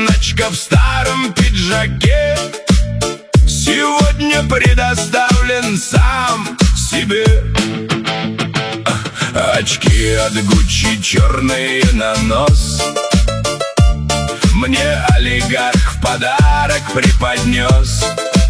Ночка в старом пиджаке, сегодня предоставлен сам себе. Очки от Гуччи черные на нос мне олигарх в подарок преподнес.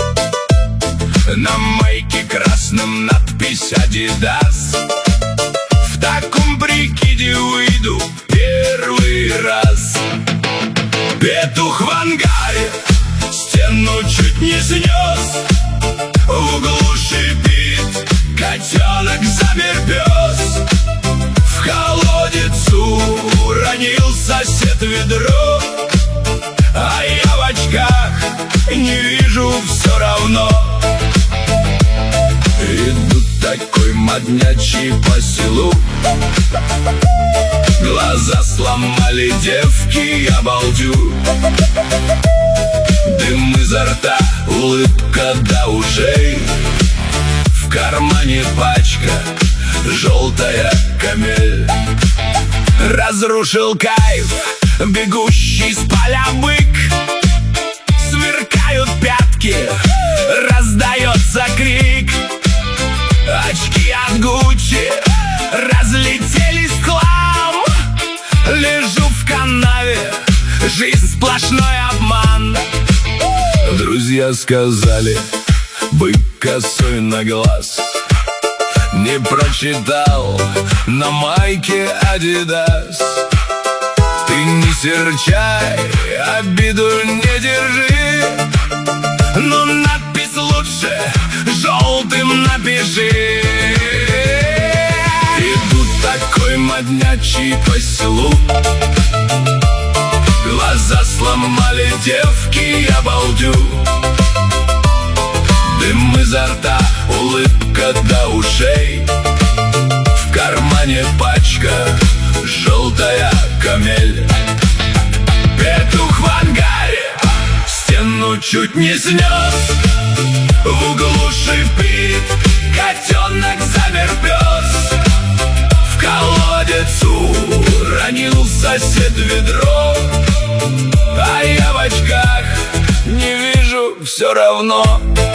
На майке красном надпись «Адидас». В таком прикиде выйду первый раз. Петух в ангаре стену чуть не снес, в углу шипит котенок, замер пес. В колодец уронил сосед ведро, а я в очках не вижу все равно. Иду такой моднячий по селу, глаза сломали девки, я балдю. Дым изо рта, улыбка до ушей, в кармане пачка, желтая камель. Разрушил кайф бегущий с поля бык, сверкают пятки, раздается крик. Очки от Гуччи разлетелись в хлам, лежу в канаве, жизнь сплошной обман. Друзья сказали, бык косой на глаз, не прочитал на майке «Адидас». Ты не серчай, обиду не держи, но надпись лучше желтым напиши. Иду такой моднячий по селу, глаза сломали девки, я балдю. Дым изо рта, улыбка до ушей, в кармане пачка, желтая камель. Петух в ангаре стену чуть не снес, в углу шипит котенок, замер пес. В колодец уронил сосед ведро, а я в очках не вижу все равно.